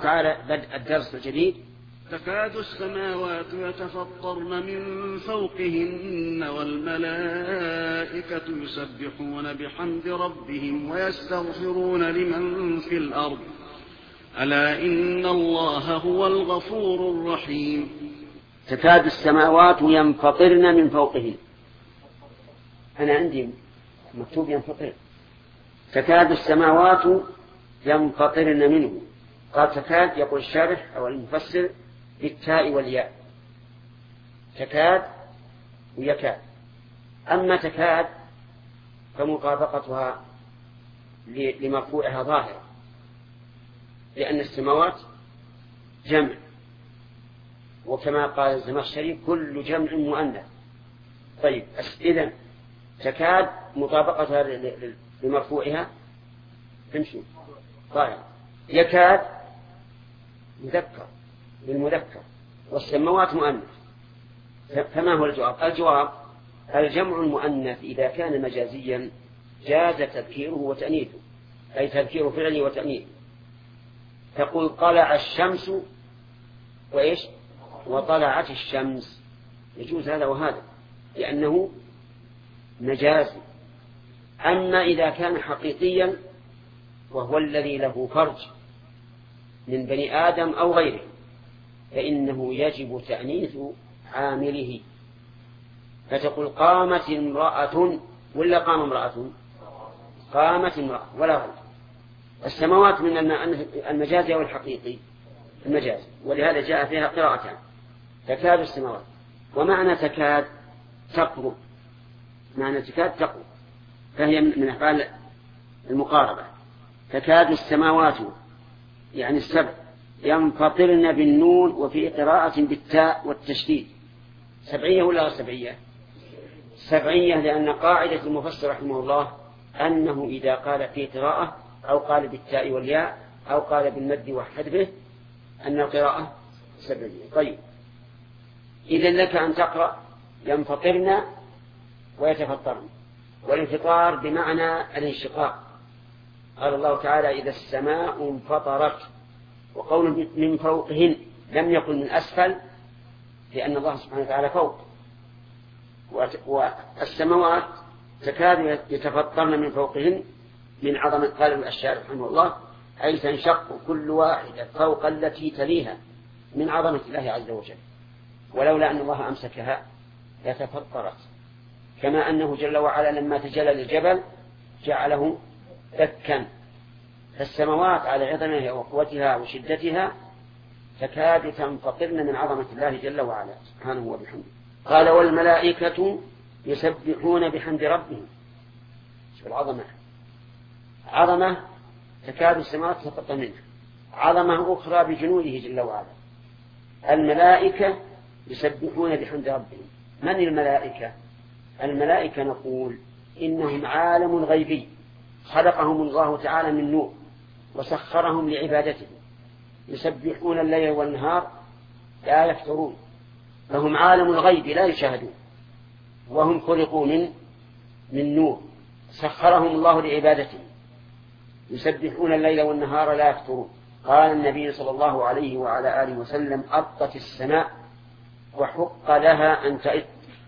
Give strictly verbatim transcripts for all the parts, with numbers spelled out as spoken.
تعالى بدء الدرس الجديد. تكاد السماوات يتفطرن من فوقهن والملائكة يسبحون بحمد ربهم ويستغفرون لمن في الأرض ألا إن الله هو الغفور الرحيم. تكاد السماوات ينفطرن من فوقهن، أنا عندي مكتوب ينفطر. تكاد السماوات ينفطرن منه، قال تكاد يقول الشارح أو المفسر بالتاء والياء، تكاد ويكاد. أما تكاد فمطابقتها لمرفوعها ظاهرة، لأن السماوات جمع، وكما قال الزمخشري كل جمع مؤنث. طيب إذن تكاد مطابقتها لمرفوعها تمشي ظاهرة، يكاد مذكر للمذكر والسماوات مؤنث. فما هو الجواب؟ الجواب الجمع المؤنث إذا كان مجازيا جاز تذكيره وتأنيثه، أي تذكير فعله وتأنيثه. تقول طلع الشمس وإيش وطلعت الشمس، يجوز هذا وهذا لأنه مجازي. أما إذا كان حقيقيا وهو الذي له فرج من بني آدم أو غيره فإنه يجب تأنيث عامله، فتقول قامت امرأة ولا قام امرأة؟ قامت امرأة ولا غير. السماوات من المجازي والحقيقي المجازي، ولهذا جاء فيها قراءتان تكاد السماوات. ومعنى تكاد تقرب، معنى تكاد تقرب، فهي من أفعال المقاربة. تكاد السماوات يعني السبع ينفطرن بالنون، وفي قراءة بالتاء والتشديد. سبعية ولا سبعية؟ سبعية، لأن قاعدة المفسر رحمه الله أنه إذا قال في قراءة أو قال بالتاء والياء أو قال بالمد وحذفه أن القراءة سبعية. طيب إذن لك أن تقرأ ينفطرن ويتفطرن، والانفطار بمعنى الانشقاق. قال الله تعالى إذا السماء انفطرت، وقول من فوقهن لم يقل من أسفل، لأن الله سبحانه وتعالى فوق. والسماوات تكاد يتفطرن من فوقهن من عظمة، قال الشارح رحمه الله أي تنشق كل واحدة فوق التي تليها من عظمة الله عز وجل، ولولا أن الله أمسكها يتفطرت. كما أنه جل وعلا لما تجلى للجبل جعله دكا، فالسماوات على عظمها وقوتها وشدتها تكاد تنفطرن من عظمة الله جل وعلا سبحانه وبحمده. قال والملائكة يسبحون بحمد ربهم. شوف العظمة، عظمة تكاد السماوات تنفطر منها، عظمة أخرى بجنوده جل وعلا. الملائكة يسبحون بحمد ربهم. من الملائكة؟ الملائكة نقول إنهم عالم غيبي خلقهم الله تعالى من نور وسخرهم لعبادته، يسبحون الليل والنهار لا يفترون، فهم عالم الغيب لا يشاهدون، وهم خلقوا من من نور سخرهم الله لعبادته، يسبحون الليل والنهار لا يفترون. قال النبي صلى الله عليه وعلى آله وسلم أطت السماء وحق لها أن تئت،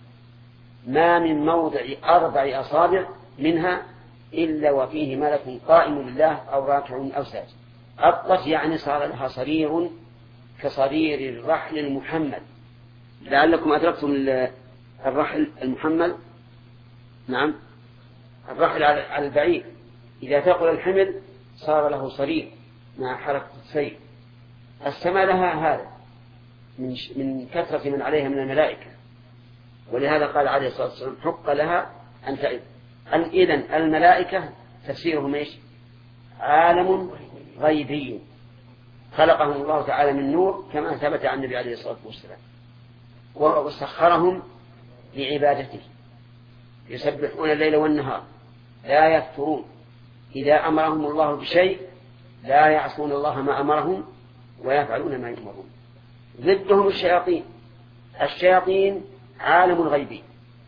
ما من موضع أربع أصابع منها إلا وفيه ملك قائم لله أو راكع أو ساجد. أطت يعني صار لها صرير كصرير الرحل المحمل. لعلكم أدركتم الرحل المحمل، نعم الرحل على البعير إذا ثقل الحمل صار له صرير مع حركة السير. السماء لها هذا من كثرة من عليها من الملائكة، ولهذا قال عليه الصلاة والسلام حق لها أن تئت. إذن الملائكة تفسيرهم إيش؟ عالم غيبي خلقهم الله تعالى من نور كما ثبت عن النبي عليه الصلاة والسلام، وسخرهم لعبادته، يسبحون الليل والنهار لا يفترون، إذا أمرهم الله بشيء لا يعصون الله ما أمرهم ويفعلون ما يؤمرون. ضدهم الشياطين. الشياطين عالم غيبي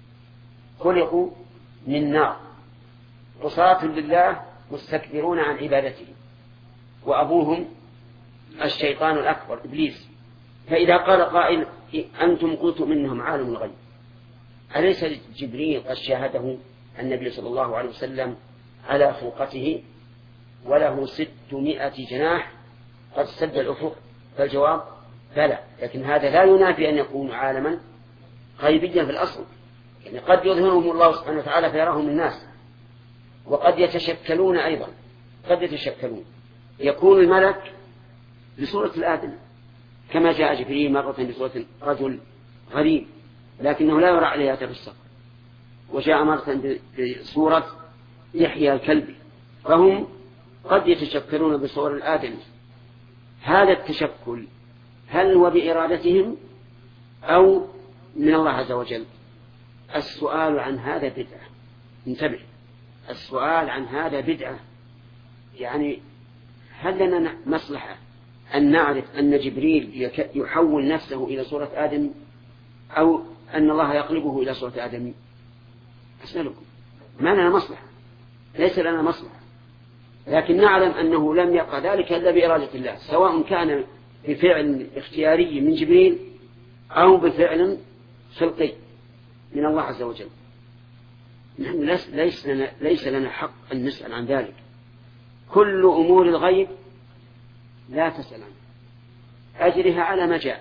خلقوا من نار عصاة لله مستكبرون عن عبادته، وأبوهم الشيطان الأكبر إبليس. فإذا قال قائل أنتم قلتم إنهم عالم الغيب، أليس جبريل قد شاهده النبي صلى الله عليه وسلم على فوقته وله ستمائة جناح قد سد الأفق؟ فالجواب بلى، لكن هذا لا ينافي أن يكون عالما غيبيا في الأصل، يعني قد يظهرهم الله سبحانه وتعالى فيراهم الناس، وقد يتشكلون أيضا، قد يتشكلون يكون الملك بصورة الآدم كما جاء جبريل مرة بصورة رجل غريب لكنه لا يرى عليه أثر السفر، وجاء مرة بصورة يحيى الكلبي، فهم قد يتشكلون بصور الآدم. هذا التشكل هل هو بإرادتهم أو من الله عز وجل؟ السؤال عن هذا بدعة، انتبه، السؤال عن هذا بدعة. يعني هل لنا مصلحة أن نعرف أن جبريل يحول نفسه إلى صورة آدم أو أن الله يقلبه إلى صورة آدم؟ أسألكم، ما لنا مصلحة، ليس لنا مصلحة، لكن نعلم أنه لم يقع ذلك إلا بإرادة الله، سواء كان بفعل اختياري من جبريل أو بفعل خلقي من الله عز وجل. نحن ليس لنا, ليس لنا حق أن نسأل عن ذلك. كل أمور الغيب لا تسأل عنها، أجرها على ما جاء،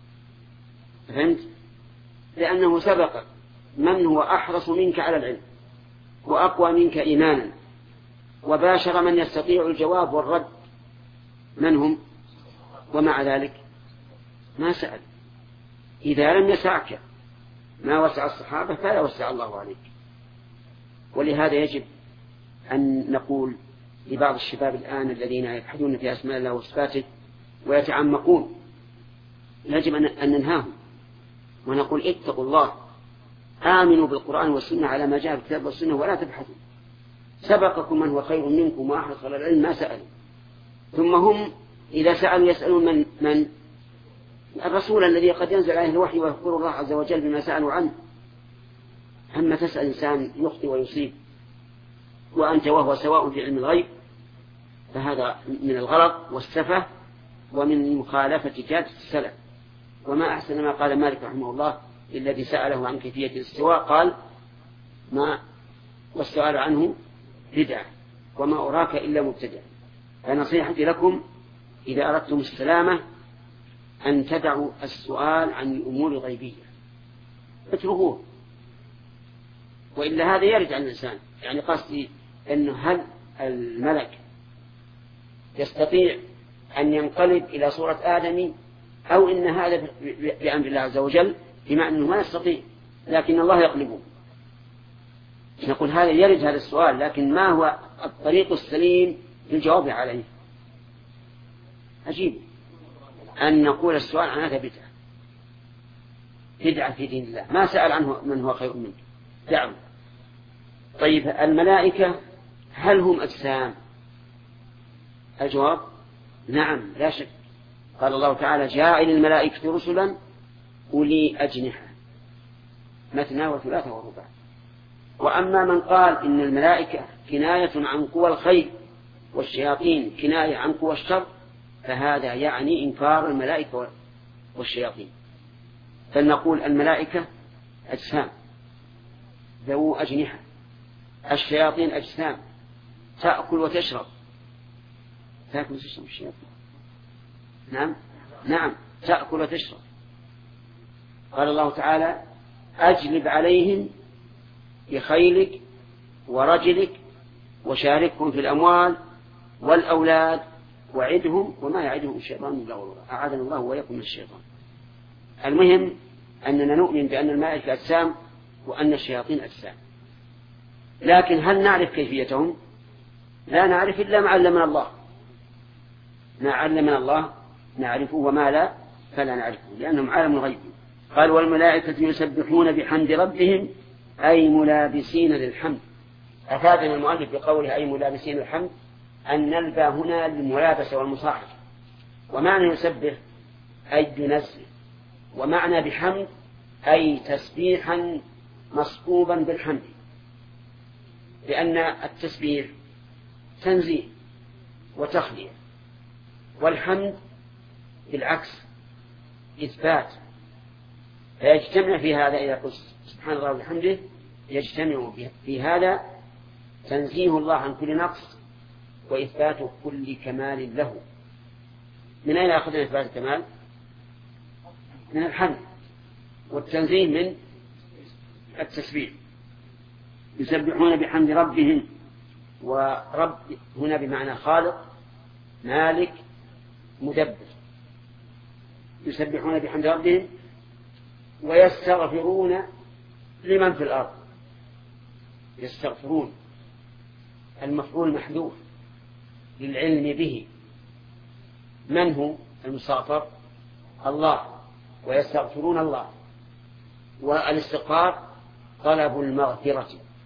فهمت؟ لأنه سبق من هو أحرص منك على العلم وأقوى منك إيمانا وباشر من يستطيع الجواب والرد، من هم؟ ومع ذلك ما سأل. إذا لم يسعك ما وسع الصحابة فلا وسع الله عليك. ولهذا يجب أن نقول لبعض الشباب الآن الذين يبحثون في أسماء الله وصفاته ويتعمقون، يجب أن ننهاهم ونقول اتقوا الله، آمنوا بالقرآن والسنة على ما جاء في الكتاب والسنة ولا تبحثوا. سبقكم من هو خير منكم وأحرص على العلم ما سألوا، ثم هم إذا سألوا يسألون من من الرسول الذي قد ينزل عليه الوحي ويخبر الله عز وجل بما سألوا عنه. أما تسأل إنسان يخطئ ويصيب وأنت وهو سواء في علم الغيب، فهذا من الغلط والسفة ومن مخالفة جادة السلف. وما أحسن ما قال مالك رحمه الله الذي سأله عن كيفية الاستواء، قال ما والسؤال عنه بدعة وما أراك إلا مبتدع. فنصيحتي لكم إذا أردتم السلامة أن تدعوا السؤال عن الأمور الغيبية، اتركوه، وإلا هذا يرد عن الإنسان. يعني قصدي أنه هل الملك يستطيع أن ينقلب إلى صورة آدمي أو إن هذا بأمر الله عز وجل، بمعنى أنه ما يستطيع لكن الله يقلبه. نقول هذا يرد هذا السؤال، لكن ما هو الطريق السليم للجواب عليه؟ عجيب أن نقول السؤال عن هذا بدعة، بدعة في دين الله، ما سأل عنه من هو خير منك، دعوا. طيب الملائكة هل هم أجسام؟ الجواب نعم لا شك. قال الله تعالى جاعل الملائكة رسلا أولي أجنحة مثنى وثلاثة ورباع. وأما من قال إن الملائكة كناية عن قوى الخير والشياطين كناية عن قوى الشر، فهذا يعني إنكار الملائكة والشياطين. فلنقول الملائكة أجسام ذو أجنحة، الشياطين أجسام تأكل وتشرب. تأكل وتشرب الشياطين؟ نعم نعم تأكل وتشرب. قال الله تعالى أجلب عليهم بخيلك ورجلك وشاركهم في الأموال والأولاد وعدهم وما يعدهم الشيطان إلا غرورا. أعاذنا الله وإياكم من الشيطان. المهم أننا نؤمن بأن الملائكة أجسام وأن الشياطين أجسام، لكن هل نعرف كيفيتهم؟ لا نعرف إلا ما علمنا الله. ما علمنا الله نعرفه وما لا فلا نعرفه، لأنهم عالم الغيب. قال والملائكة يسبحون بحمد ربهم أي ملابسين للحمد. أفادنا المؤلف بقوله أي ملابسين للحمد أن نلبى هنا للملابسة والمصاحبة، ومعنى يسبح أي ينزه، ومعنى بحمد أي تسبيحا مصحوبا بالحمد، لأن التسبيح تنزيه وتخلية، والحمد بالعكس إثبات. فيجتمع في هذا إذا قلت سبحان الله وبحمده يجتمع في هذا تنزيه الله عن كل نقص وإثبات كل كمال له. من أين أخذنا إثبات الكمال؟ من الحمد، والتنزيه من التسبيح. يسبحون بحمد ربهم، ورب هنا بمعنى خالق مالك مدبر. يسبحون بحمد ربهم ويستغفرون لمن في الأرض. يستغفرون المفعول محذوف للعلم به. من هو المستغفر؟ الله، ويستغفرون الله. والاستغفار طلب المغفرة،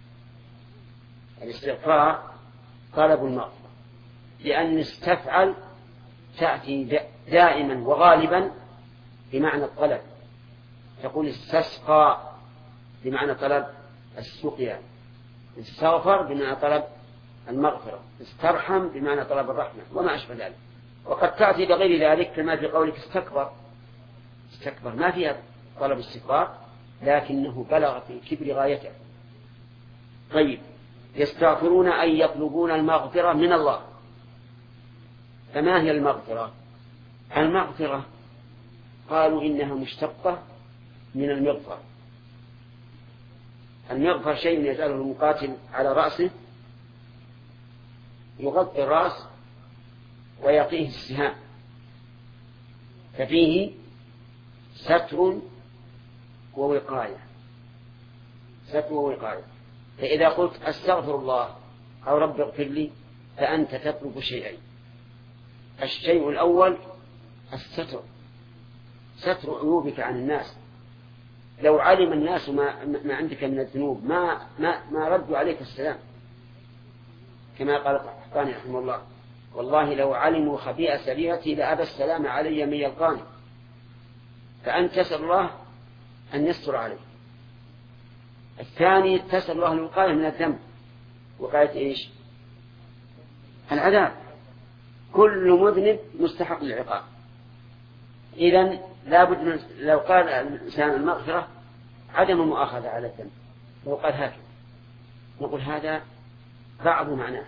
الاستغفار طلب المغفرة، لأن استفعل تأتي دائما وغالبا بمعنى الطلب. تقول استسقى بمعنى طلب السقيا، استغفر بمعنى طلب المغفرة، استرحم بمعنى طلب الرحمة، وما أشبه ذلك. وقد تأتي بغير ذلك كما في قولك استكبر. استكبر ما فيها طلب استكبار، لكنه بلغ في الكبر غايته. طيب، يستغفرون أي يطلبون المغفرة من الله. فما هي المغفرة؟ المغفرة قالوا إنها مشتقة من المغفر. المغفر شيء يجعله المقاتل على رأسه، يغطي الرأس ويقيه السهام، ففيه ستر ووقاية. ستر ووقاية. فإذا قلت أستغفر الله أو رب اغفر لي فأنت تطلب شيئين. الشيء الأول الستر، ستر عيوبك عن الناس. لو علم الناس ما, ما عندك من الذنوب ما, ما, ما ردوا عليك السلام، كما قال القحطاني رحمه الله: والله لو علموا خبيئة سريرتي لأبى السلام علي من يلقاني. فأنت تسأل الله أن يستر عليك. الثاني تسأل الله الوقاية من الذنب. وقاية إيش؟ العذاب. كل مذنب مستحق للعقاب. إذن لا بد من، لو قال الإنسان المغفرة عدم مؤاخذة على الذنب، لو قال هكذا نقول هذا بعض معناها.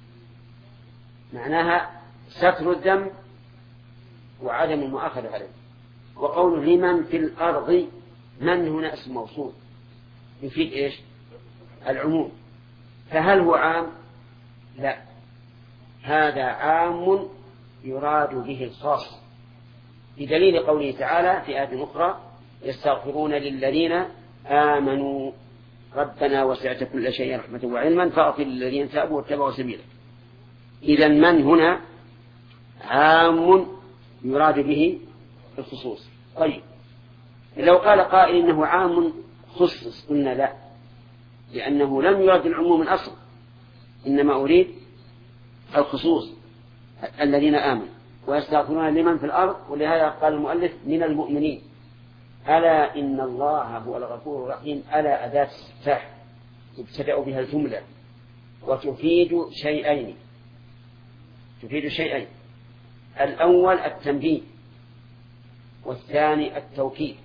معناها ستر الذنب وعدم المؤاخذة عليه. وقوله لمن في الأرض، من هنا اسم موصول يفيد إيش؟ العموم. فهل هو عام؟ لا، هذا عام يراد به الخاص، بدليل قوله تعالى في آية أخرى: يستغفرون للذين آمنوا ربنا وسعت كل شيء رحمة وعلما فاغفر للذين تابوا واتبعوا سبيلك. إذن من هنا عام يراد به الخصوص. طيب، لو قال قائل إنه عام خصص قلنا لا، لأنه لم يرد العموم من أصل، إنما أريد الخصوص الذين آمنوا ويستغفرون لمن في الأرض. ولهذا قال المؤلف من المؤمنين. ألا إن الله هو الغفور الرحيم. ألا أداة استفتاح تبتدأ بها الجملة وتفيد شيئين. تفيد شيئين: الأول التنبيه، والثاني التوكيد.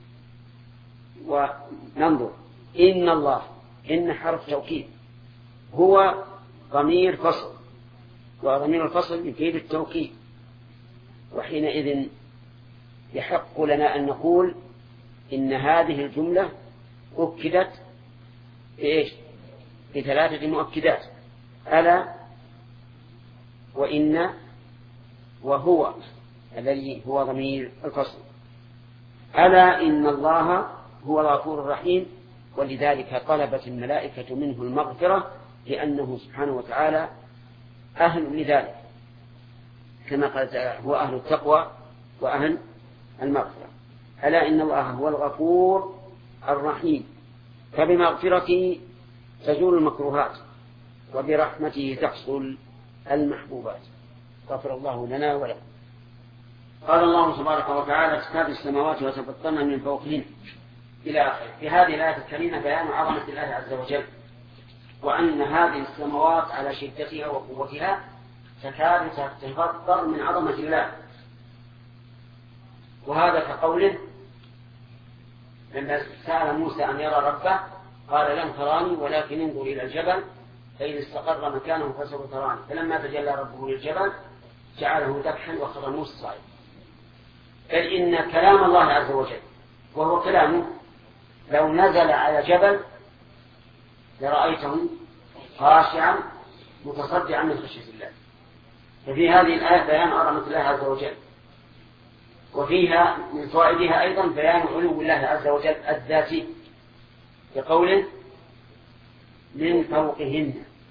وننظر، إن الله، إن حرف توكيد، هو ضمير فصل، وضمير الفصل يفيد التوكيد. وحينئذ يحق لنا أن نقول إن هذه الجملة أكدت بإيش؟ بثلاثة مؤكدات: ألا، وإن، وهو الذي هو ضمير الفصل. ألا إن الله هو الغفور الرحيم، ولذلك طلبت الملائكة منه المغفرة، لأنه سبحانه وتعالى أهل لذلك، كما قال هو أهل التقوى وأهل المغفرة. ألا إن الله هو الغفور الرحيم، فبمغفرته تزول المكروهات، وبرحمته تحصل المحبوبات. غفر الله لنا ولكم. قال الله تبارك وتعالى: تكاد السماوات يتفطرن من فوقهن، إلى آخره. في هذه الآية الكريمة بيان عظمة الله عز وجل، وأن هذه السماوات على شدتها وقوتها تكاد تتفطر من عظمة الله. وهذا كقوله لما سأل موسى أن يرى ربه قال لن تراني ولكن انظر إلى الجبل فإن استقر مكانه فسوف تراني، فلما تجلى ربه للجبل جعله دكا وخر موسى صعيدا. بل إن كلام الله عز وجل وهو كلامه لو نزل على جبل لرأيته خاشعا متصدعا من خشية الله. ففي هذه الآية بيان عظمة الله عز وجل، وفيها من فوائدها أيضا بيان علو الله عز وجل الذاتي بقوله من فوقهن.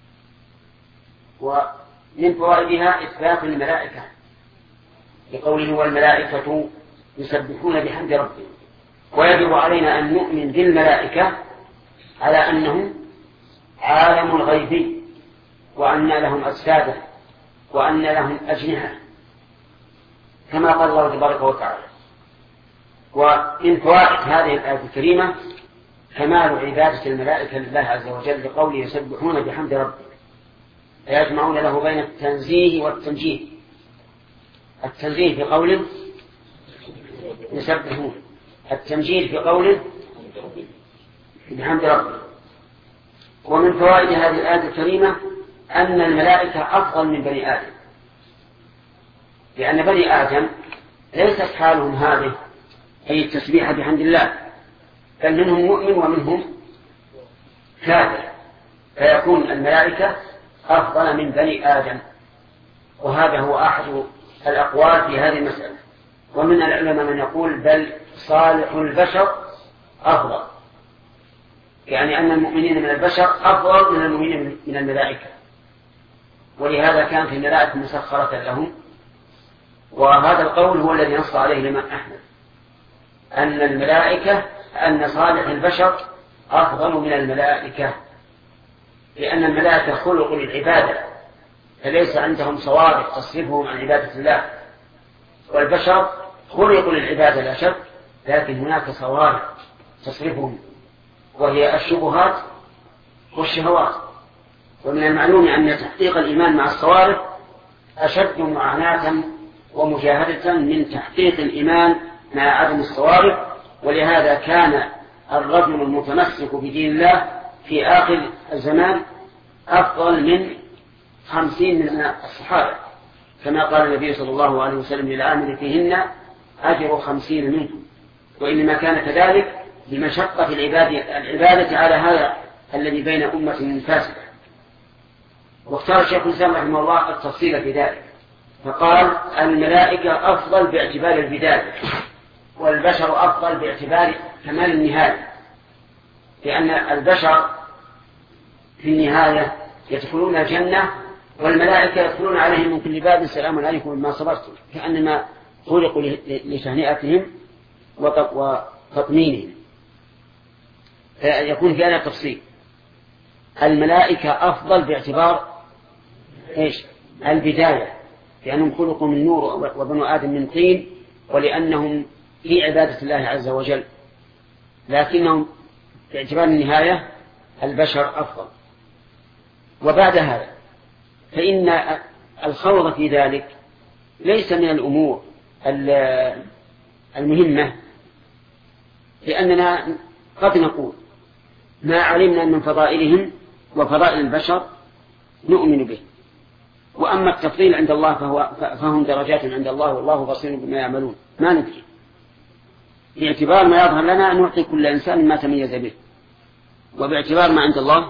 ومن فوائدها إثبات الملائكة بقوله والملائكة يسبحون بحمد ربهم. ويجب علينا أن نؤمن بالملائكة على أنهم عالم الغيب، وأن لهم أجسادا، وأن لهم أجنحة كما قال الله تبارك وتعالى. ومن فوائد هذه الآية الكريمة كمال عبادة الملائكة لله عز وجل بقوله يسبحون بحمد ربهم، فيجمعون له بين التنزيه والتمجيد. التنزيه في قوله يسبحون، التمجيد في قوله بحمد ربهم. ومن فوائد هذه الآية الكريمة أن الملائكة أفضل من بني آدم، لأن بني آدم ليست حالهم هذه أي التسبيح بحمد الله، بل منهم مؤمن ومنهم كافر، فيكون الملائكة أفضل من بني آدم. وهذا هو أحد الأقوال في هذه المسألة. ومن العلماء من يقول بل صالح البشر أفضل، يعني أن المؤمنين من البشر أفضل من المؤمنين من الملائكة، ولهذا كانت الملائكة مسخرة لهم. وهذا القول هو الذي نص عليه الإمام أحمد أن الملائكة أن صالح البشر أفضل من الملائكة، لأن الملائكة خلقوا للعبادة فليس عندهم صوارف تصرفهم عن عبادة الله، والبشر خلقوا للعبادة لا شك، لكن هناك صوارف تصرفهم وهي الشبهات والشهوات. ومن المعلوم أن تحقيق الإيمان مع الصوارف أشد معاناة ومجاهدة من تحقيق الإيمان مع عدم الصوارف. ولهذا كان الرجل المتمسك بدين الله في آخر الزمان أفضل من خمسين من الصحابة، كما قال النبي صلى الله عليه وسلم للعامل فيهن أجر خمسين منكم. وإنما كان كذلك لمشقة العبادة, العبادة على هذا الذي بين أمة فاسدة. واختار الشيخ الإسلام رحمه الله التفصيل في ذلك، فقال الملائكة أفضل باعتبار البداية، والبشر أفضل باعتبار كمال النهاية، لأن البشر في النهاية يدخلون الجنة والملائكة يدخلون عليهم من كل باب سلام عليكم بما صبرتم، كأنما خلقوا لتهنئتهم وتطمينهم. يكون في هذا التفصيل الملائكة أفضل باعتبار إيش؟ البداية، لأنهم خلقوا من نور وبنو آدم من طين، ولأنهم في عبادة الله عز وجل، لكنهم باعتبار النهاية البشر أفضل. وبعد هذا فإن الخوض في ذلك ليس من الأمور المهمة، لأننا قد نقول ما علمنا من فضائلهم وفضائل البشر نؤمن به، وأما التفضيل عند الله فهو فهم درجات عند الله والله بصير بما يعملون، ما ندري. باعتبار ما يظهر لنا أن نعطي كل إنسان ما تميز به، وباعتبار ما عند الله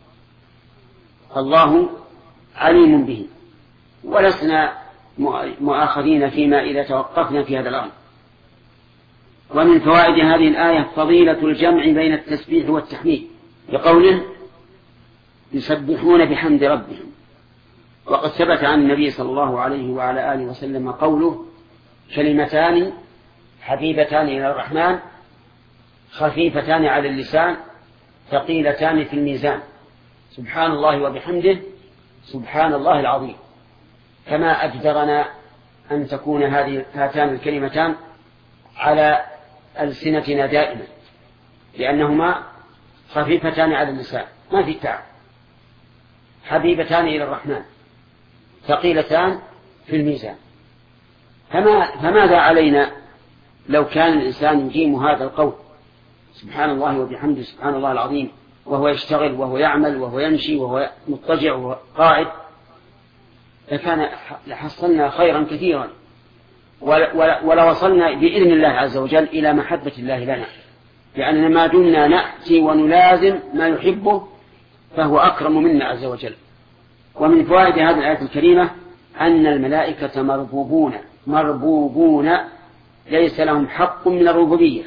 الله عليم به، ولسنا مؤاخذين فيما إذا توقفنا في هذا الأمر. ومن فوائد هذه الآية فضيلة الجمع بين التسبيح والتحميد بقوله يسبحون بحمد ربهم. وقد ثبت عن النبي صلى الله عليه وعلى آله وسلم قوله كلمتان حبيبتان إلى الرحمن خفيفتان على اللسان ثقيلتان في الميزان سبحان الله وبحمده سبحان الله العظيم. كما أجدرنا أن تكون هذه هاتان الكلمتان على ألسنتنا دائما، لأنهما خفيفتان على اللسان ما في تعب، حبيبتان إلى الرحمن ثقيلتان في الميزان. فما فماذا علينا لو كان الإنسان يقيم هذا القول سبحان الله وبحمده سبحان الله العظيم وهو يشتغل وهو يعمل وهو يمشي وهو مضطجع وهو قاعد لكان لحصلنا خيرا كثيرا ولوصلنا بإذن الله عز وجل إلى محبة الله لنا، لأننا ما دمنا نأتي ونلازم ما يحبه فهو أكرم منا عز وجل. ومن فوائد هذه الآية الكريمة أن الملائكة مربوبون مربوبون ليس لهم حق من الربوبية،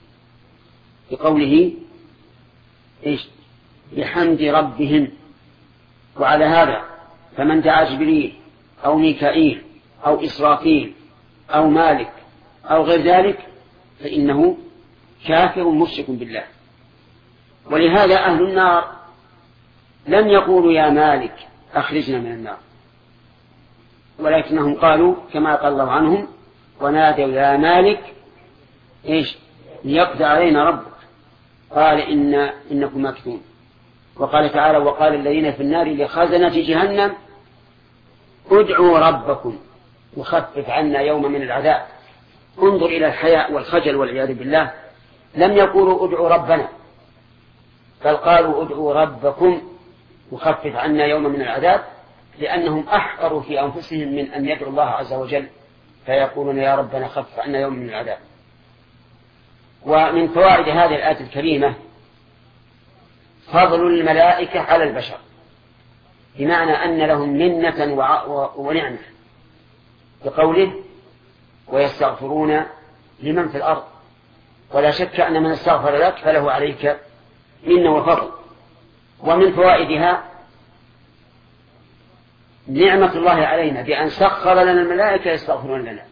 بقوله إيش بحمد ربهم. وعلى هذا فمن دعا جبريل أو ميكائيل أو إسرافيل أو مالك أو غير ذلك فإنه كافر مشرك بالله. ولهذا أهل النار لم يقولوا يا مالك أخرجنا من النار، ولكنهم قالوا كما قال الله عنهم ونادوا يا مالك إيش ليقضي علينا ربك قال إن إنكم ماكثون. وقال تعالى وقال الذين في النار لخزنة جهنم ادعوا ربكم يخفف عنا يوم من العذاب. انظر إلى الحياء والخجل والعياذ بالله، لم يقولوا ادعوا ربنا بل قالوا ادعوا ربكم يخفف عنا يوم من العذاب، لأنهم أحقروا في أنفسهم من أن يدعوا الله عز وجل فيقولون يا ربنا خفف عنا يوم من العذاب. ومن فوائد هذه الآية الكريمة فضل الملائكة على البشر، بمعنى أن لهم منة ونعمة، بقوله ويستغفرون لمن في الأرض. ولا شك أن من استغفر لك فله عليك منة وفضل. ومن فوائدها نعمة الله علينا بأن سخر لنا الملائكة يستغفرون لنا،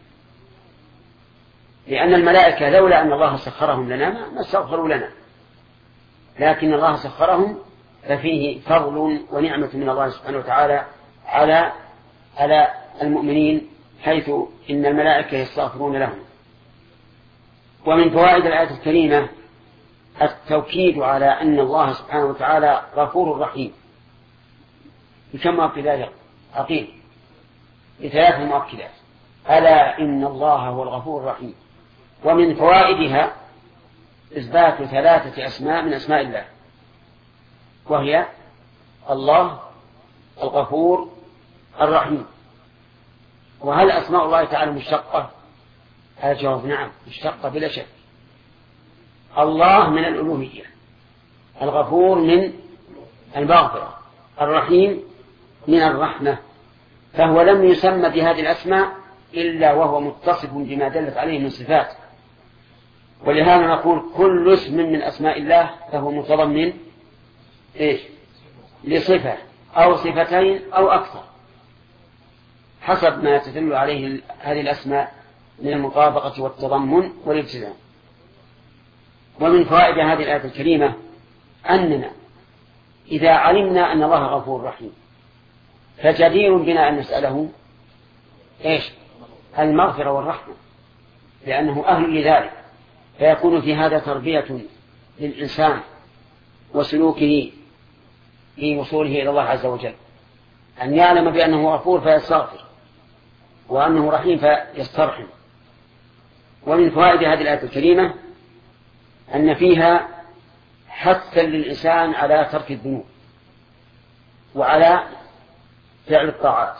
لأن الملائكة لولا أن الله سخرهم لنا ما استغفروا لنا، لكن الله سخرهم ففيه فضل ونعمة من الله سبحانه وتعالى على على المؤمنين، حيث إن الملائكة يستغفرون لهم. ومن فوائد الآية الكريمة التوكيد على أن الله سبحانه وتعالى غفور رحيم بكم مؤكدات عقيم بثلاث مؤكدات ألا إن الله هو الغفور الرحيم. ومن فوائدها إثبات ثلاثة أسماء من أسماء الله، وهي الله الغفور الرحيم. وهل أسماء الله تعالى مشتقة؟ الجواب نعم مشتقة بلا شك. الله من الألوهية، الغفور من المغفرة، الرحيم من الرحمة، فهو لم يسمى بهذه الأسماء إلا وهو متصف بما دلت عليه من صفات. ولهذا نقول كل اسم من أسماء الله فهو متضمن إيش لصفة أو صفتين أو أكثر حسب ما تدل عليه هذه الأسماء من المطابقة والتضمن والالتزام. ومن فوائد هذه الآية الكريمة أننا إذا علمنا أن الله غفور رحيم فجدير بنا أن نسأله إيش المغفرة والرحمة، لأنه أهل لذلك، فيكون في هذا تربية للإنسان وسلوكه في وصوله إلى الله عز وجل، أن يعلم بأنه غفور فيستغفر وأنه رحيم فيسترحم. ومن فوائد هذه الآية الكريمة أن فيها حثا للإنسان على ترك الذنوب وعلى فعل الطاعات.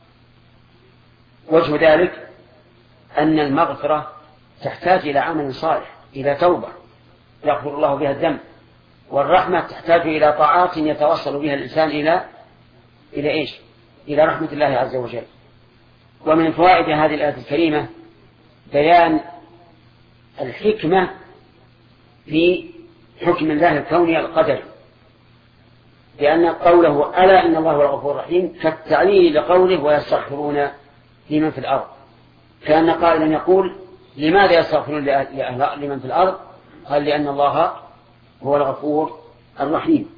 وجه ذلك أن المغفرة تحتاج إلى عمل صالح، إلى توبة يغفر الله بها الذنب، والرحمة تحتاج إلى طاعات يتوصل بها الإنسان إلى إلى إيش إلى رحمة الله عز وجل. ومن فوائد هذه الآية الكريمة بيان الحكمة في حكم الله الكوني القدري، لأن قوله ألا إن الله هو الغفور الرحيم كالتعليل لقوله ويستغفرون لمن في الأرض، كأن قائلا يقول لماذا يستغفرون لمن في الأرض؟ قال لأن الله هو الغفور الرحيم.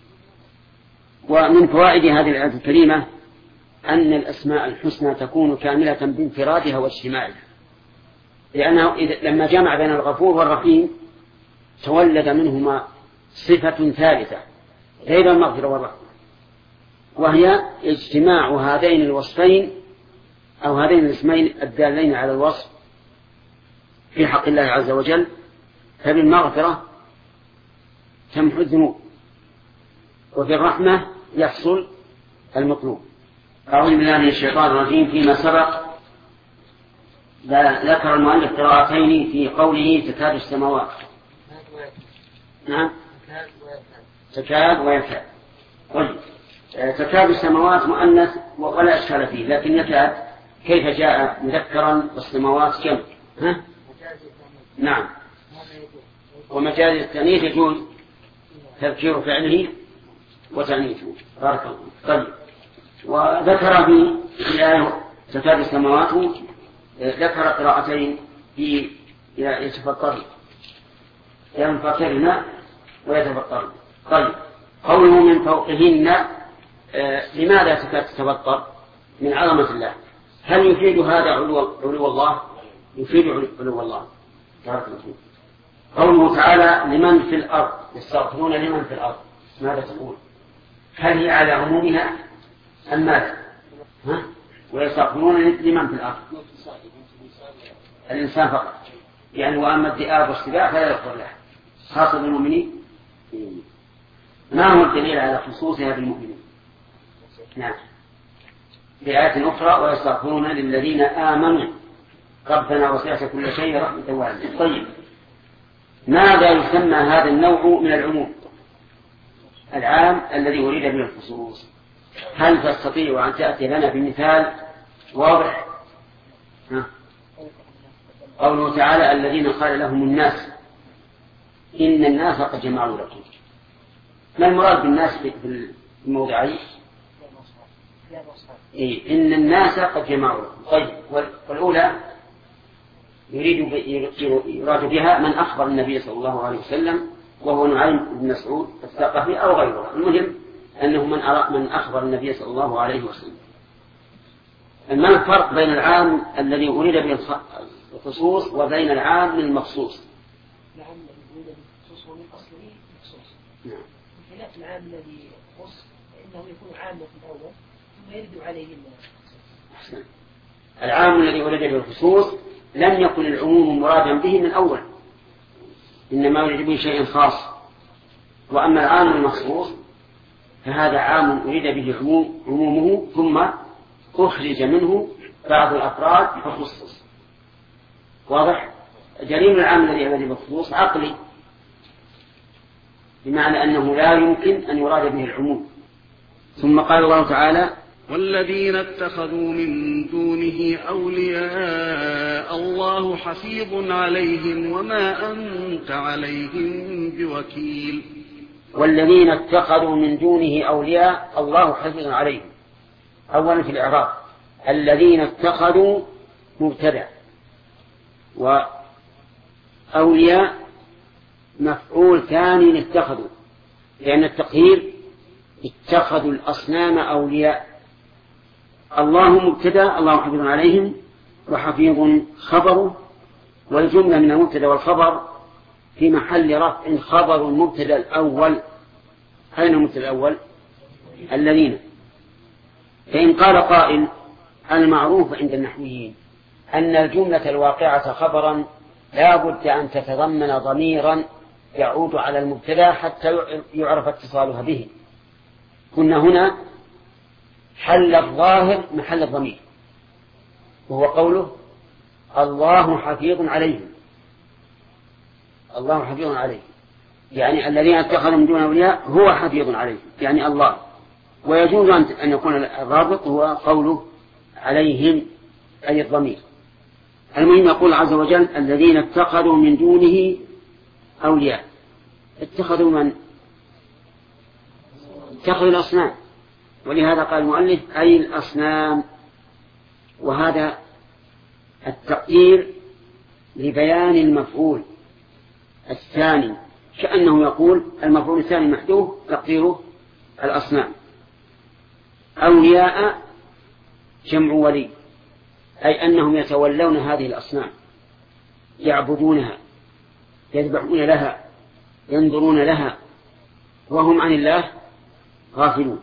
ومن فوائد هذه الآية الكريمة أن الأسماء الحسنى تكون كاملة بانفرادها واجتماعها، لأنه لما جمع بين الغفور والرحيم تولد منهما صفة ثالثة غير المغفرة والرحمة، وهي اجتماع هذين الوصفين أو هذين الاسمين الدالين على الوصف في حق الله عز وجل، فبالمغفرة تمحو الذنوب، وفي الرحمة يحصل المطلوب. أعوذ بالله من الشيطان الرجيم. فيما سبق ذكر المؤلف قراءتين في قوله تكاد السماوات. نعم تكاد ويكاد. طيب تكاد السماوات مؤنث ولا أشكال فيه، لكن يكاد كيف جاء مذكرا والسماوات كم؟ ها؟ نعم. ومجاز التأنيث يجوز تذكير فعله وتأنيثه. بارك الله. طيب وذكر في الآية تكاد السماوات ذكر قراءتين في يتفطر ينفطرن ويتفطرن. طيب قوله من فوقهن آه لماذا تكاد تتفطر؟ من عظمة الله. هل يفيد هذا علو, علو الله؟ يفيد علو الله. قوله تعالى لمن في الأرض يستغفرون لمن في الأرض، ماذا تقول؟ هل هي على عمومها أم ماذا؟ ها؟ ويستغفرون لمن في الأرض الإنسان فقط، يعني وأما الذئاب والسباع فلا يغفر له، خاصة بالمؤمنين. ما هو الدليل على خصوصها بالمؤمنين؟ نعم في آية أخرى ويستغفرون للذين آمنوا ربنا وسعت كل شيء رحمة وعلما. طيب ماذا يسمى هذا النوع من العموم العام الذي أريد به الخصوص؟ هل تستطيع أن تأتي لنا بمثال واضح؟ ها؟ قوله تعالى الذين قال لهم الناس إن الناس قد جمعوا لكم. ما المراد بالناس في الموضعين؟ إيه إن الناس قد جمعوا لكم. طيب والأولى يريد يراد بها من أخبر النبي صلى الله عليه وسلم وهو نعيم بن مسعود الثقفي أو غيره، المهم أنه من من أخبر النبي صلى الله عليه وسلم. ما الفرق بين العام الذي أريد به الخصوص وبين العام المخصوص؟ العام الذي أريد به الخصوص ومن أصله مخصوص. نعم. بخلاف العام الذي يخص فإنه يكون عاما في الأول ثم يرد عليه الناس. أحسن. العام الذي أريد به الخصوص لم يكن العموم مرادا به من أول، إنما يريد به شيء خاص. وأما العام المخصوص فهذا عام أريد به عمومه ثم أخرج منه بعض الأفراد فخصص. واضح؟ دليل العام الذي أريد به الخصوص عقلي، بمعنى أنه لا يمكن أن يراد به العموم. ثم قال الله تعالى والذين اتخذوا من دونه أولياء الله حفيظ عليهم وما أنت عليهم بوكيل. والذين اتخذوا من دونه أولياء الله حفيظ عليهم. أولا في الإعراب الذين اتخذوا مبتدأ وأولياء مفعول ثاني اتخذوا، لأن التقدير اتخذوا الأصنام أولياء. الله مبتدأ الله حفيظ عليهم وحفيظ خبره، والجملة من المبتدأ والخبر في محل رفع خبر المبتدأ الأول. أين المبتدأ الأول؟ الذين. فإن قال قائل المعروف عند النحويين أن الجملة الواقعة خبرا لا بد أن تتضمن ضميرا يعود على المبتدأ حتى يعرف اتصالها به. كنا هنا حل الظاهر محل الضمير وهو قوله الله حفيظ عليهم. الله حفيظ عليهم يعني الذين اتخذوا من دون أولياء هو حفيظ عليهم يعني الله. ويجوز أن يكون الرابط هو قوله عليهم أي الضمير. المهم يقول عز وجل الذين اتخذوا من دونه أولياء. اتخذوا من؟ اتخذوا الأصنام، ولهذا قال المؤلف أي الأصنام. وهذا التقدير لبيان المفعول الثاني، كأنه يقول المفعول الثاني محذوف تقديره الأصنام. أولياء جمع ولي، أي أنهم يتولون هذه الأصنام يعبدونها يذبحون لها ينظرون لها وهم عن الله غافلون.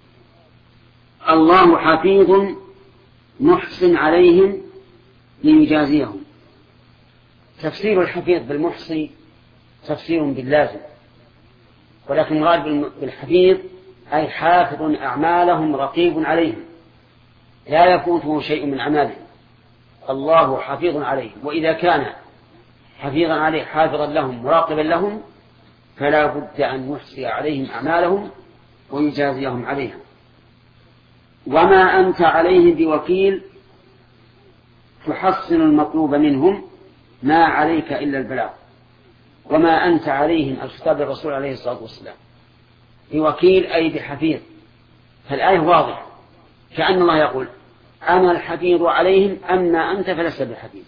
الله حفيظ محسن عليهم ليجازيهم، تفسير الحفيظ بالمحصي تفسير باللازم، ولكن مراد بالحفيظ أي حافظ أعمالهم رقيب عليهم لا يفوته شيء من أعمالهم، الله حفيظ عليهم. وإذا كان حفيظا عليه حافظا لهم مراقبا لهم فلا بد أن يحصي عليهم أعمالهم ويجازيهم عليها. وما أنت عليهم بوكيل تحصن المطلوب منهم ما عليك إلا البلاغ. وما أنت عليهم الخطاب الرسول عليه الصلاة والسلام بوكيل أي بحفيظ، فالآية واضحة كأن الله يقول أنا الحفيظ عليهم أما أنت فلست بحفيظ.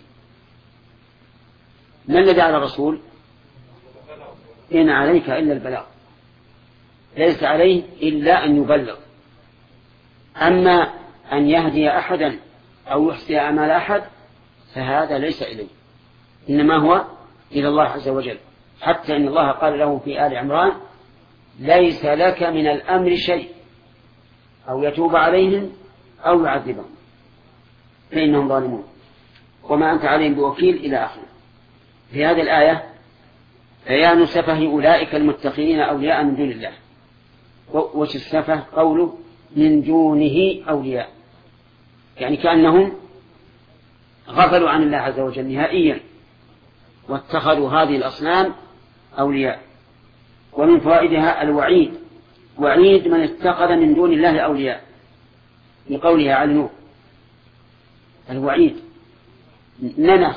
ما الذي على الرسول؟ إن عليك إلا البلاغ، ليس عليه إلا أن يبلغ. أما أن يهدي أحدا أو يحصي أعمال أحد فهذا ليس إليه، إنما هو إلى الله عز وجل. حتى إن الله قال له في آل عمران ليس لك من الأمر شيء أو يتوب عليهم أو يعذبهم فإنهم ظالمون. وما أنت عليهم بوكيل إلى آخره. في هذه الآية بيان سفه أولئك المتخذين أولياء من دون الله. وش السفه؟ قوله من دونه أولياء، يعني كأنهم غفلوا عن الله عز وجل نهائيا واتخذوا هذه الأصنام أولياء. ومن فوائدها الوعيد، وعيد من اتخذ من دون الله أولياء لقولها عن نوح الوعيد ننسى.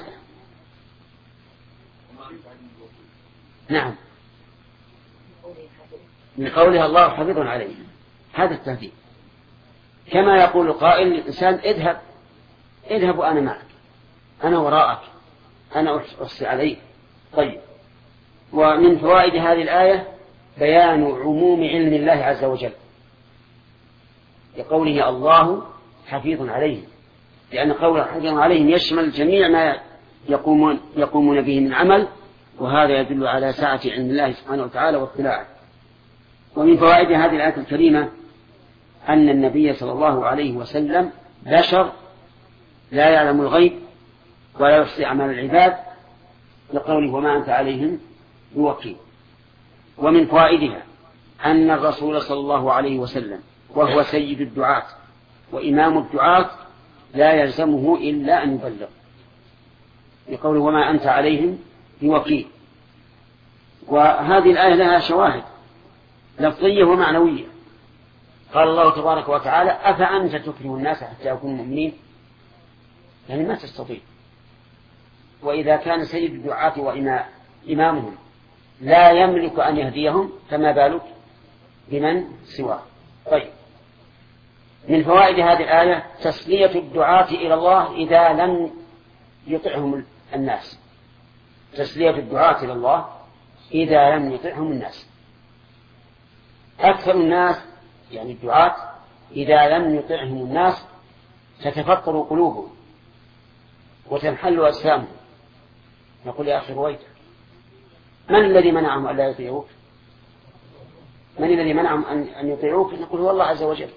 نعم من قولها الله حفيظ عليه، هذا التهديد. كما يقول قائل الإنسان اذهب اذهب وأنا معك، أنا وراءك، أنا أحصي عليك. طيب. ومن فوائد هذه الآية بيان عموم علم الله عز وجل لقوله الله حفيظ عليهم، لأن قوله حفيظ عليهم يشمل جميع ما يقومون, يقومون به من عمل، وهذا يدل على سعة علم الله سبحانه وتعالى واطلاعه. ومن فوائد هذه الآية الكريمة أن النبي صلى الله عليه وسلم بشر لا يعلم الغيب ولا يحصي أعمال العباد لقوله وما أنت عليهم بوكيل. ومن فوائدها أن الرسول صلى الله عليه وسلم وهو سيد الدعاة وإمام الدعاة لا يلزمه إلا أن يبلغ لقوله وما أنت عليهم بوكيل. وهذه الآية لها شواهد لفظية ومعنوية. قال الله تبارك وتعالى أفأنت تكره الناس حتى يكونوا مؤمنين، يعني ما تستطيع. وإذا كان سيد الدعاة وإمامهم لا يملك أن يهديهم فما بالك بمن سواه. طيب. من فوائد هذه الآية تسلية الدعاة إلى الله إذا لم يطعهم الناس، تسلية الدعاة إلى الله إذا لم يطعهم الناس. أكثر الناس يعني الدعاة إذا لم يطعهم الناس تتفطر قلوبهم وتنحل أجسامهم. نقول يا أخي رويت من الذي منعهم أن لا يطيعوك؟ من الذي منعهم أن يطيعوك؟ نقول هو الله عز وجل.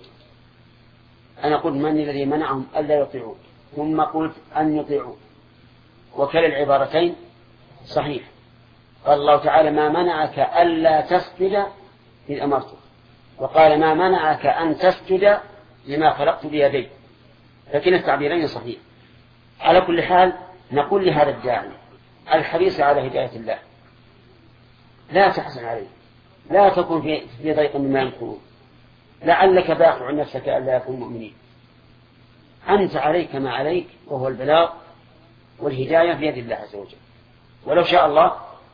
أنا قلت من الذي منعهم أن لا يطيعوك ثم قلت أن يطيعوك، وكلا العبارتين صحيح. قال الله تعالى ما منعك ألا تسجد إذ أمرتك، وقال ما منعك أن تسجد لما خلقت بيدي، لكن التعبيرين صحيح. على كل حال نقول لهذا الداعي الحريص على هداية الله لا تحزن عليه، لا تكن في ضيق مما يمكرون، لعلك باخع نفسك ألا يكون مؤمنين. أنت عليك ما عليك وهو البلاغ والهداية بيد الله عز وجل، ولو شاء الله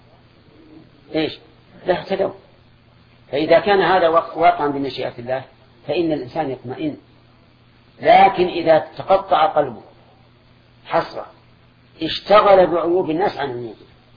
إيش لاهتدوا. فإذا كان هذا واقعا بمشيئة الله فإن الإنسان يطمئن. لكن إذا تقطع قلبه حسرة اشتغل بعيوب الناس عن عيوبه.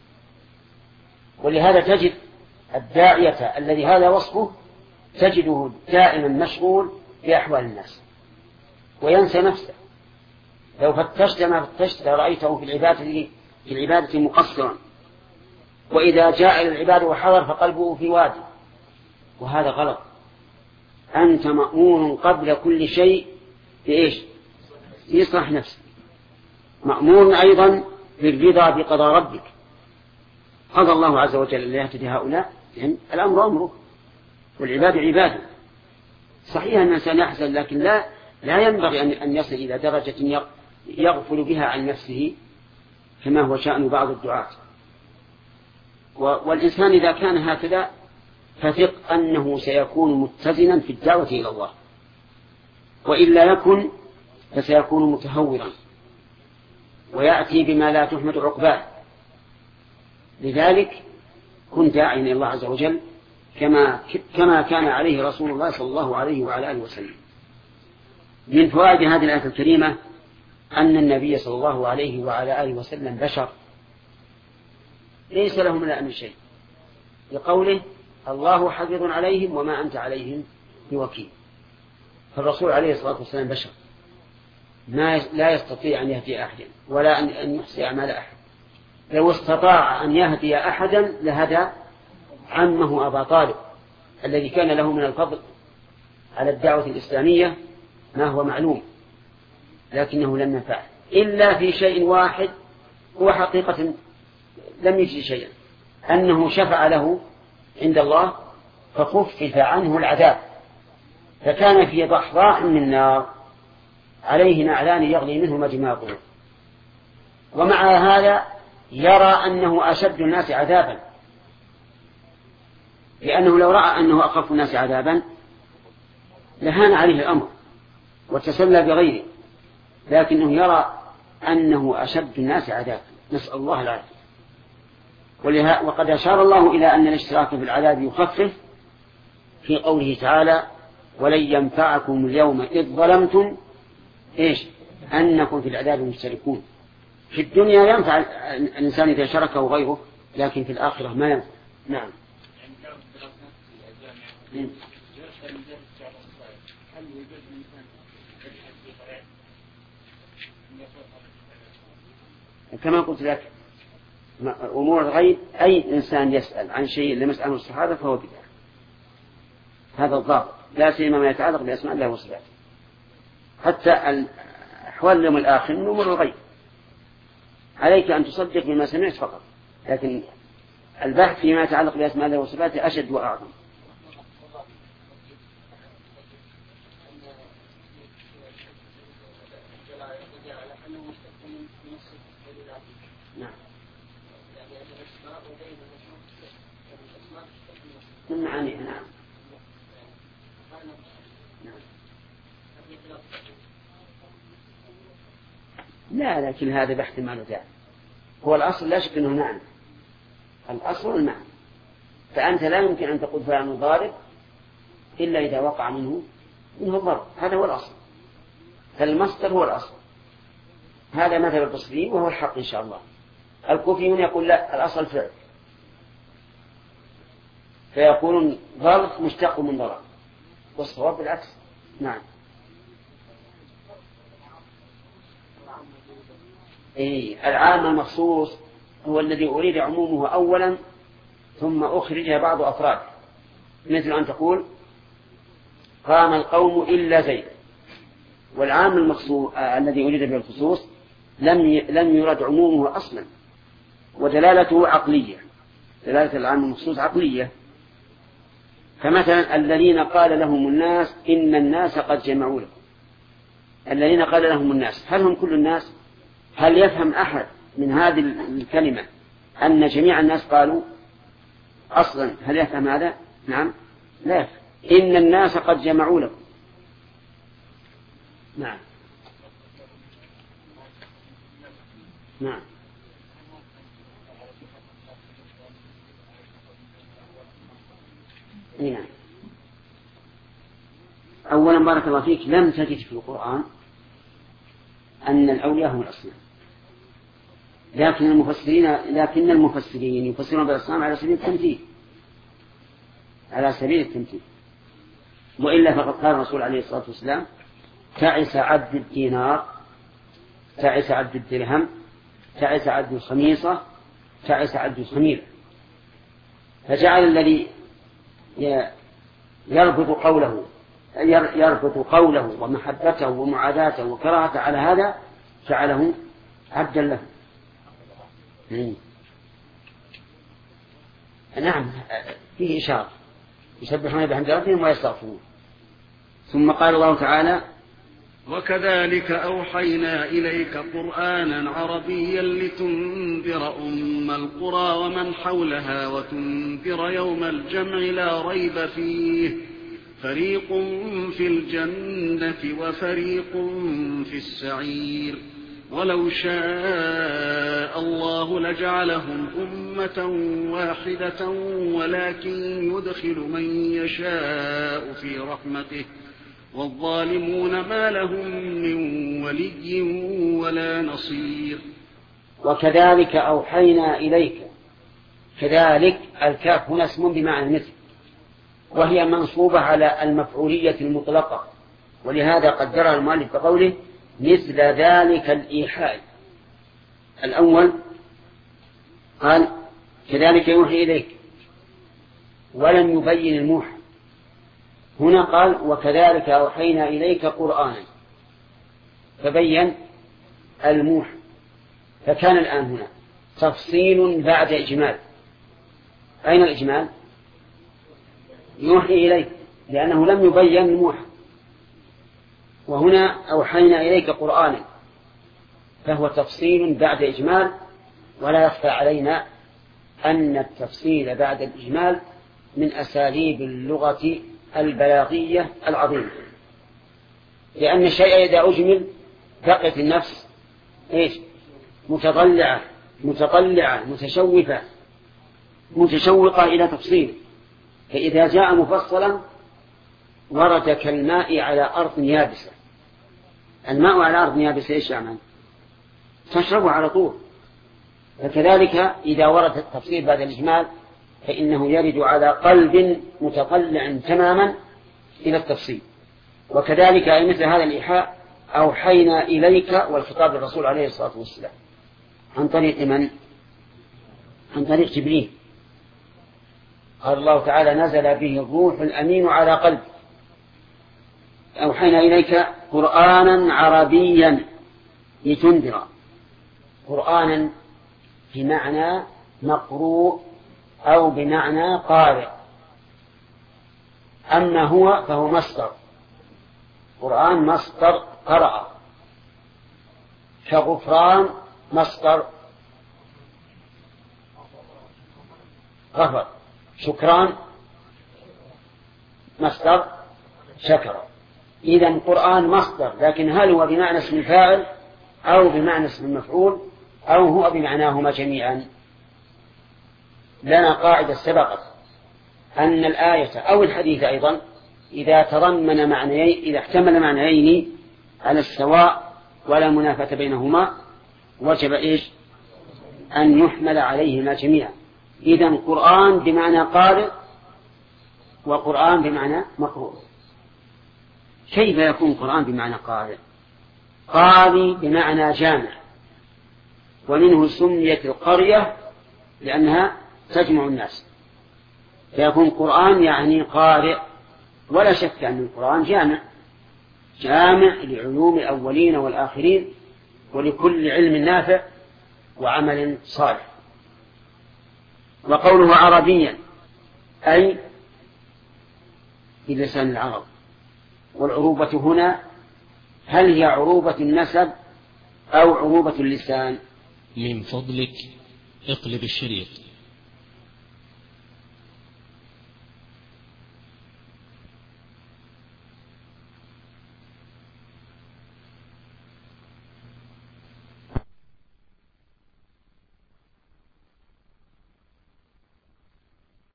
ولهذا تجد الداعية الذي هذا وصفه تجده دائما مشغول بأحوال الناس وينسى نفسه. لو فتشت ما فتشت رأيته في العبادة في العبادة مقصرا، وإذا جاء إلى العبادة وحضر فقلبه في وادي، وهذا غلط. أنت مأمور قبل كل شيء بإيش؟ بإصلاح نفسك، مأمور أيضا بالرضا بقضاء ربك. قضى الله عز وجل أن يهتدي هؤلاء، يعني الأمر أمره والعباد عباده. صحيح أن الإنسان يحزن، لكن لا لا ينبغي أن يصل إلى درجة يغفل بها عن نفسه كما هو شأن بعض الدعاة. والإنسان إذا كان هكذا فثق أنه سيكون متزنا في الدعوة إلى الله، وإلا يكن فسيكون متهورا ويأتي بما لا تحمد عقباه. لذلك كن داعيا إلى الله عز وجل كما كما كان عليه رسول الله صلى الله عليه وعلى آله وسلم. من فوائد هذه الآية الكريمة أن النبي صلى الله عليه وعلى آله وسلم بشر ليس له من الأمر شيء، لقوله الله حفيظ عليهم وما أنت عليهم بوكيل. فالرسول عليه الصلاة والسلام بشر ما لا يستطيع أن يهدي أحدا ولا أن يحصي أعمال أحد. لو استطاع أن يهدي أحدا لهدى عمه أبا طالب الذي كان له من الفضل على الدعوة الإسلامية ما هو معلوم، لكنه لم ينفعه إلا في شيء واحد هو حقيقة لم يجد شيئا، أنه شفع له عند الله فخفف عنه العذاب، فكان في ضحضاء من نار عليه نعلان يغلي منه مجماعه، ومع هذا يرى أنه أشد الناس عذابا، لأنه لو رأى أنه أخف الناس عذابا لهان عليه الأمر وتسلى بغيره، لكنه يرى أنه أشد الناس عذابا، نسأل الله العافية. وقد أشار الله إلى أن الاشتراك في العذاب يخفف في قوله تعالى ولن ينفعكم اليوم إذ ظلمتم إيش أنكم في العذاب مشتركون. في الدنيا ينفع الإنسان إذا شركه غيره، لكن في الآخرة ما ينفع. نعم. كما قلت لك أمور الغيب أي إنسان يسأل عن شيء لم يسأله الصحابة فهو بدعة، هذا الضابط، لا سيما ما يتعلق بأسماء الله وصفاته. حتى أحوال اليوم الآخر من أمور الغيب عليك أن تصدق بما سمعت فقط، لكن البحث فيما يتعلق بأسماء الله وصفاته أشد وأعظم. نعم. من معانيها. نعم. لا، لكن هذا بحث ما له داعي. هو الأصل لا شك أنه نعم، الأصل المعنى، فأنت لا يمكن أن تقول فلان ضارب إلا إذا وقع منه منه الضرب، هذا هو الأصل، فالمصدر هو الأصل. هذا مثل البصريين وهو الحق إن شاء الله. الكوفيون يقول لا، الأصل فعل، فيقولون ضرب مشتق من ضرب، والصواب بالعكس. نعم. إيه، العام المخصوص هو الذي أريد عمومه أولا ثم أخرج بعض أفراد، مثل أن تقول قام القوم إلا زيد، والعام المخصوص آه الذي أريد به الخصوص لم ي... لم يرد عمومه أصلا، ودلالته عقلية، دلالة العام المخصوص عقلية. فمثلا الذين قال لهم الناس إن الناس قد جمعوا لكم، الذين قال لهم الناس، هل هم كل الناس؟ هل يفهم أحد من هذه الكلمة أن جميع الناس قالوا أصلا؟ هل يفهم هذا؟ نعم، لا يفهم. إن الناس قد جمعوا لكم. نعم. نعم. نعم. أولا بارك الله فيك، لم تجد في القرآن أن الأولياء هم الأصنام، لكن المفسرين لكن المفسرين يفسرون بالأصنام على سبيل التمثيل، على سبيل التمثيل. وإلا فقد قال الرسول عليه الصلاة والسلام تعس عبد الدينار، تعس عبد الدرهم، تعس عبد الخميصة، تعس عبد الخميلة. فجعل الذي يربط قوله يربط قوله ومحبته ومعاداته وكراهته على هذا جعله عبدا له. نعم فيه إشارة يسبحون بحمد ربهم ويستغفرون. ثم قال الله تعالى وكذلك أوحينا إليك قرآنا عربيا لتنذر أم القرى ومن حولها وتنذر يوم الجمع لا ريب فيه فريق في الجنة وفريق في السعير ولو شاء الله لجعلهم أمة واحدة ولكن يدخل من يشاء في رحمته والظالمون ما لهم من ولي ولا نصير. وكذلك أوحينا إليك. كذلك الكاف هنا اسم بمعنى مثل، وهي منصوبة على المفعولية المطلقة، ولهذا قدرها المؤلف بقوله مثل ذلك الإيحاء. الأول قال كذلك يوحي إليك ولم يبين الموحى، هنا قال وكذلك أوحينا إليك قرآنا فبين الموحى، فكان الآن هنا تفصيل بعد إجمال. أين الإجمال؟ يوحي إليك لأنه لم يبين الموحى، وهنا أوحينا إليك قرآنا فهو تفصيل بعد إجمال. ولا يخفى علينا أن التفصيل بعد الإجمال من أساليب اللغة البلاغية العظيمة، لأن الشيء إذا أجمل بقيت النفس إيش؟ متضلعة متطلعة متشوفة متشوقة إلى تفصيل. فإذا جاء مفصلا ورد كالماء على أرض يابسة. الماء على أرض يابسة إيش يعمل؟ تشربه على طول. فكذلك إذا ورد التفصيل بعد الإجمال فإنه يرد على قلب متطلع تماما إلى التفصيل. وكذلك أي مثل هذا الإيحاء أوحينا إليك، والخطاب للرسول عليه الصلاة والسلام عن طريق من؟ عن طريق جبريل. قال الله تعالى نزل به الروح الأمين على قلب. أوحينا إليك قرآنا عربيا لتنذر. قرآنا بمعنى مقروء أو بمعنى قارئ، أما هو فهو مصدر. قرآن مصدر قرأ، كغفران مصدر غفر، شكران مصدر شكر. إذن قرآن مصدر، لكن هل هو بمعنى اسم الفاعل أو بمعنى اسم المفعول أو هو بمعناهما جميعا؟ لنا قاعدة سبقت أن الآية أو الحديث أيضا إذا تضمن معنيين، إذا احتمل معنيين على السواء ولا منافة بينهما وجب إيش؟ أن يحمل عليهما جميعا. إذن قرآن بمعنى قارئ وقرآن بمعنى مقروء. كيف يكون قرآن بمعنى قارئ؟ قارئ بمعنى جامع، ومنه سميت القرية لأنها تجمع الناس، فيكون قرآن يعني قارئ. ولا شك أن القرآن جامع جامع لعلوم الأولين والآخرين ولكل علم نافع وعمل صالح. وقوله عربيا أي بلسان العرب. والعروبة هنا هل هي عروبة النسب أو عروبة اللسان؟ من فضلك اقلب الشريط.